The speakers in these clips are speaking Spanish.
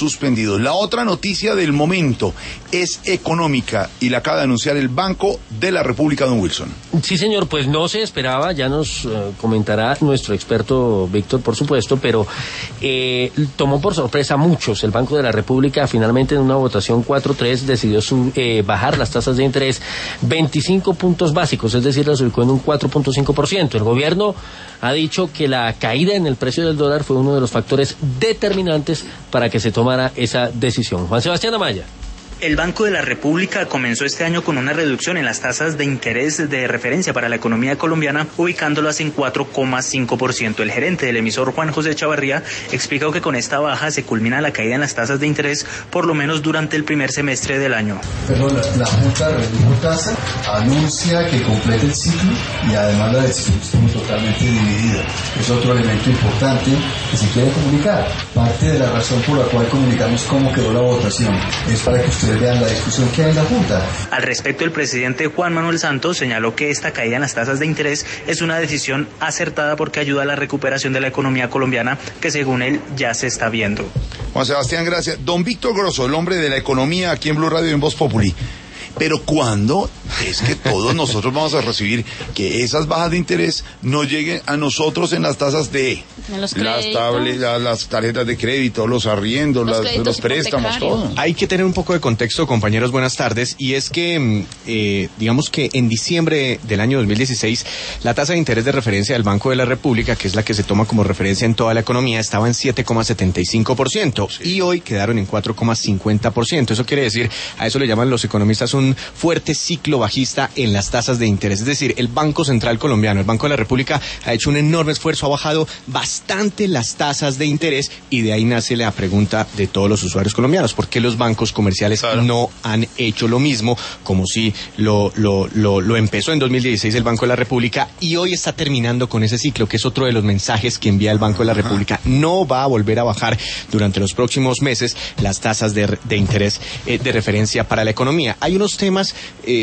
suspendidos. La otra noticia del momento es económica y la acaba de anunciar el Banco de la República, don Wilson. Sí, señor, pues no se esperaba, ya nos comentará nuestro experto Víctor, por supuesto, pero tomó por sorpresa a muchos. El Banco de la República finalmente en una votación 4-3 decidió bajar las tasas de interés 25 puntos básicos, es decir, las ubicó en un 4.5%. El gobierno ha dicho que la caída en el precio del dólar fue uno de los factores determinantes para que se tomara esa decisión. Juan Sebastián Amaya. El Banco de la República comenzó este año con una reducción en las tasas de interés de referencia para la economía colombiana, ubicándolas en 4,5%. El gerente del emisor, Juan José Chavarría, explicó que con esta baja se culmina la caída en las tasas de interés, por lo menos durante el primer semestre del año. Perdón, la Junta redujo tasa, anuncia que complete el ciclo y además la distribución totalmente dividida. Es otro elemento importante que se quiere comunicar. Parte de la razón por la cual comunicamos cómo quedó la votación es para que ustedes vean la discusión que hay en la Junta. Al respecto, el presidente Juan Manuel Santos señaló que esta caída en las tasas de interés es una decisión acertada porque ayuda a la recuperación de la economía colombiana, que según él ya se está viendo. Juan Sebastián, gracias. Don Víctor Grosso, el hombre de la economía aquí en Blue Radio y en Voz Populi. Pero ¿cuándo es que todos nosotros vamos a recibir que esas bajas de interés no lleguen a nosotros en las tasas de las tarjetas de crédito, los arriendos, los préstamos, todo? Hay que tener un poco de contexto, compañeros, buenas tardes, y es que digamos que en diciembre del año 2016 la tasa de interés de referencia del Banco de la República, que es la que se toma como referencia en toda la economía, estaba en 7,75%, sí, y hoy quedaron en 4,50%. Eso quiere decir, a eso le llaman los economistas un fuerte ciclo bajista en las tasas de interés. Es decir, el Banco Central Colombiano, el Banco de la República, ha hecho un enorme esfuerzo, ha bajado bastante las tasas de interés, y de ahí nace la pregunta de todos los usuarios colombianos: ¿por qué los bancos comerciales no han hecho lo mismo? Como si lo empezó en 2016 el Banco de la República, y hoy está terminando con ese ciclo, que es otro de los mensajes que envía el Banco de la República. No va a volver a bajar durante los próximos meses las tasas de interés de referencia para la economía. Hay unos temas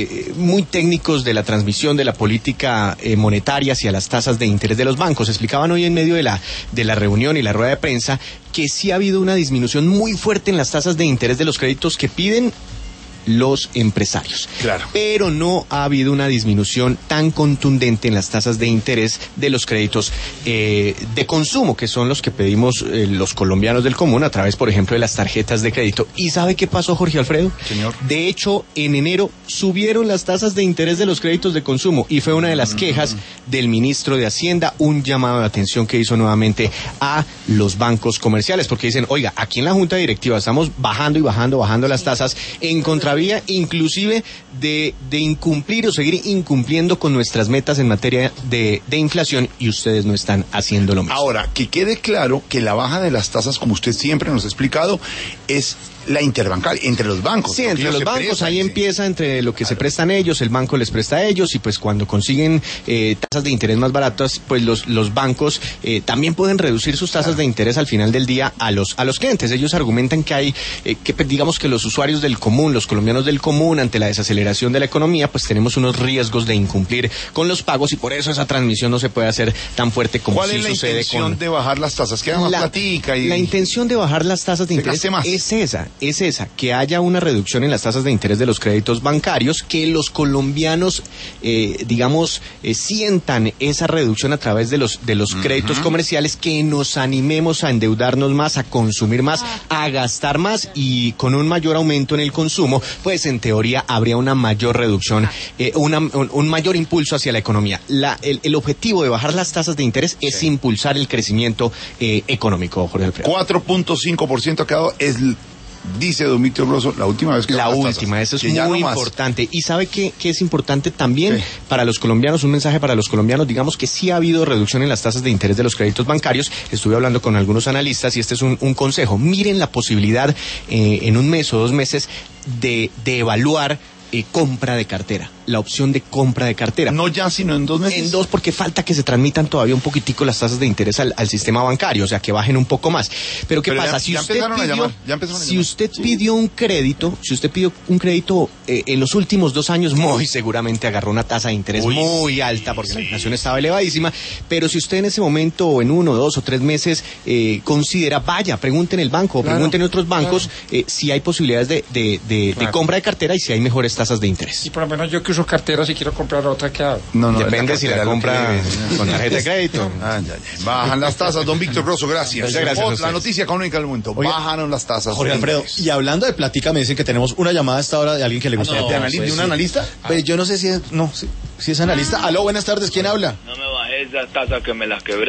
muy técnicos de la transmisión de la política monetaria hacia las tasas de interés de los bancos. Explicaban hoy en medio de la reunión y la rueda de prensa que sí ha habido una disminución muy fuerte en las tasas de interés de los créditos que piden los empresarios. Claro. Pero no ha habido una disminución tan contundente en las tasas de interés de los créditos de consumo, que son los que pedimos los colombianos del común a través, por ejemplo, de las tarjetas de crédito. ¿Y sabe qué pasó, Jorge Alfredo? Señor. De hecho, en enero subieron las tasas de interés de los créditos de consumo, y fue una de las quejas del ministro de Hacienda, un llamado de atención que hizo nuevamente a los bancos comerciales, porque dicen, oiga, aquí en la Junta Directiva estamos bajando las tasas en contravía inclusive de incumplir o seguir incumpliendo con nuestras metas en materia de inflación, y ustedes no están haciendo lo mismo. Ahora, que quede claro que la baja de las tasas, como usted siempre nos ha explicado, es la interbancaria, entre los bancos. Sí, entre los bancos, prestan, ahí empieza entre lo que se prestan ellos, el banco les presta a ellos, y pues cuando consiguen tasas de interés más baratas, pues los bancos también pueden reducir sus tasas de interés al final del día a los clientes. Ellos argumentan que hay, digamos que los usuarios del común, los colombianos del común, ante la desaceleración de la economía, pues tenemos unos riesgos de incumplir con los pagos, y por eso esa transmisión no se puede hacer tan fuerte como sí sucede. ¿Cuál es la intención de bajar las tasas? ¿Queda más platica? La intención de bajar las tasas de interés es esa, que haya una reducción en las tasas de interés de los créditos bancarios, que los colombianos, sientan esa reducción a través de los créditos comerciales, que nos animemos a endeudarnos más, a consumir más, a gastar más, y con un mayor aumento en el consumo, pues en teoría habría una mayor reducción, un mayor impulso hacia la economía. El objetivo de bajar las tasas de interés es impulsar el crecimiento económico, Jorge Alfredo. 4.5% ha quedado, dice don Víctor Grosso, la última vez que eso es muy importante. Y sabe que es importante también para los colombianos, un mensaje para los colombianos, digamos que sí ha habido reducción en las tasas de interés de los créditos bancarios. Estuve hablando con algunos analistas, y este es un consejo: miren la posibilidad en un mes o 2 meses de evaluar compra de cartera, la opción de compra de cartera. No ya, sino en 2 meses. En 2, porque falta que se transmitan todavía un poquitico las tasas de interés al sistema bancario, o sea, que bajen un poco más. Pero ¿qué pasa? Si usted pidió un crédito, en los últimos 2 años, muy seguramente agarró una tasa de interés muy alta, porque la inflación estaba elevadísima, pero si usted en ese momento, o en 1, 2 o 3 meses, considera, vaya, pregunte en el banco, pregunte en otros bancos, si hay posibilidades de compra de cartera y si hay mejores tasas de interés. Y por lo menos yo que uso cartera, si quiero comprar otra, ¿qué hago? No, depende si la compra con tarjeta de crédito. Bajan las tasas, don Víctor Grosso, gracias. Muchas gracias. La noticia económica del momento. Bajaron las tasas. Jorge Alfredo, y hablando de plática, me dicen que tenemos una llamada a esta hora de alguien que le gusta. ¿De un analista? Pues yo no sé si es analista. Aló, buenas tardes, ¿quién habla? No me bajé esa tasa que me las quebré.